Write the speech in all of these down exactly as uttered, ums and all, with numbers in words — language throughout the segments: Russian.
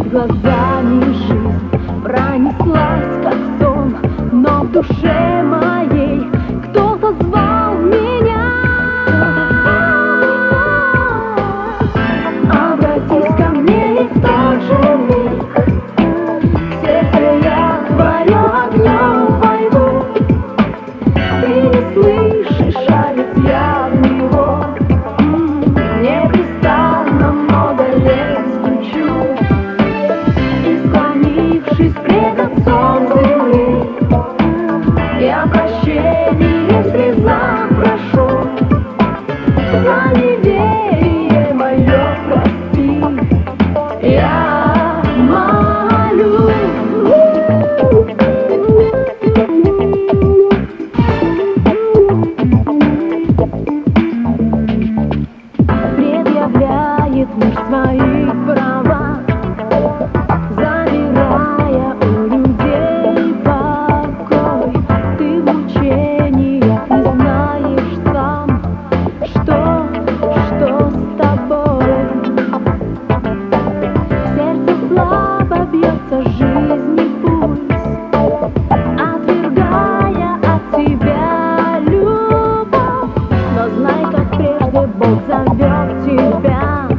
перед глазами жизнь пронеслась, как сон, но в душе моей кто-то звал меня. Обратись ко мне и в тот же миг в сердце я твое огнем пойду. Ты не слышишь, а ведь я в него непрестанно много лет стучу. И склонившись пред отцом земли, я прощения в слезах прошу. За неверие мое прости, я молю. Предъявляет мир свои права, забирая у людей покой. Ты в мучениях не знаешь сам, что, что с тобой. В сердце слабо бьется жизни пульс, отвергая от тебя любовь. Но знай, как прежде Бог зовет тебя,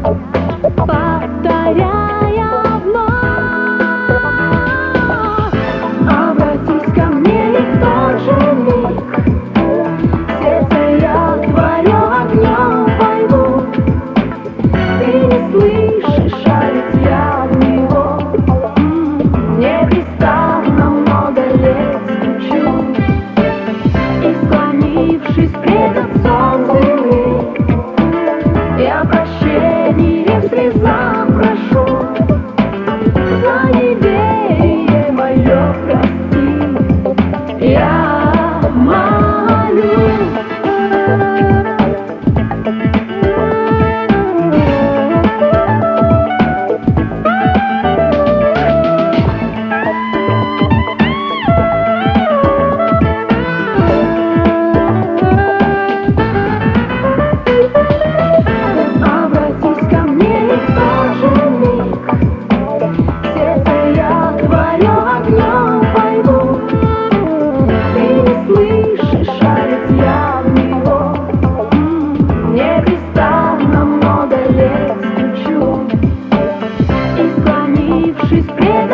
повторяя вновь. Обратись ко мне и в тот же миг в сердце я твое огнем пойду. Ты не слышишь, а ведь я в него непрестанно много лет стучу. И склонившись пред отцом земли, я прощения в слезах прошу. За неверие мое прости, я молю. Обратись ко мне и в тот же миг в сердце я твое огнем пойду. Ты не слышишь, а ведь я в него непрестанно много лет стучу. И склонившись пред